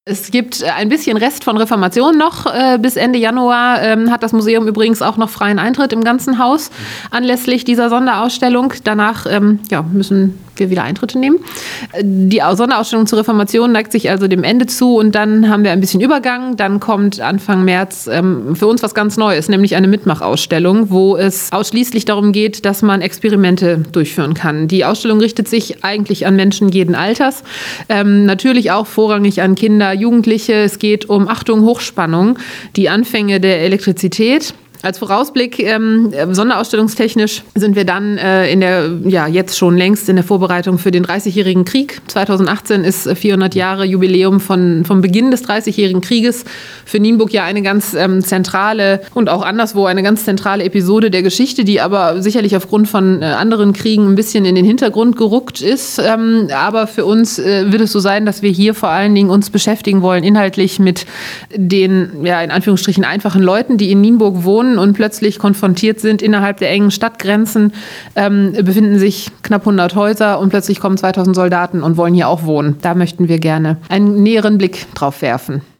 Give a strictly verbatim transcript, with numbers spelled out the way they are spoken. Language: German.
Es gibt ein bisschen Rest von Reformation noch. Äh, bis Ende Januar ähm, hat das Museum übrigens auch noch freien Eintritt im ganzen Haus anlässlich dieser Sonderausstellung. Danach ähm, ja, müssen wir wieder Eintritte nehmen. Die Sonderausstellung zur Reformation neigt sich also dem Ende zu und dann haben wir ein bisschen Übergang. Dann kommt Anfang März ähm, für uns was ganz Neues, nämlich eine Mitmachausstellung, wo es ausschließlich darum geht, dass man Experimente durchführen kann. Die Ausstellung richtet sich eigentlich an Menschen jeden Alters, ähm, natürlich auch vorrangig an Kinder, Jugendliche. Es geht um, Achtung, Hochspannung, die Anfänge der Elektrizität. Als Vorausblick, ähm, sonderausstellungstechnisch sind wir dann äh, in der, ja, jetzt schon längst in der Vorbereitung für den dreißigjährigen Krieg. zweitausendachtzehn ist vierhundert Jahre Jubiläum von, vom Beginn des dreißigjährigen Krieges. Für Nienburg ja eine ganz ähm, zentrale und auch anderswo eine ganz zentrale Episode der Geschichte, die aber sicherlich aufgrund von äh, anderen Kriegen ein bisschen in den Hintergrund gerückt ist. Ähm, aber für uns äh, wird es so sein, dass wir hier vor allen Dingen uns beschäftigen wollen, inhaltlich mit den, ja, in Anführungsstrichen einfachen Leuten, die in Nienburg wohnen und plötzlich konfrontiert sind innerhalb der engen Stadtgrenzen, ähm, befinden sich knapp hundert Häuser und plötzlich kommen zweitausend Soldaten und wollen hier auch wohnen. Da möchten wir gerne einen näheren Blick drauf werfen.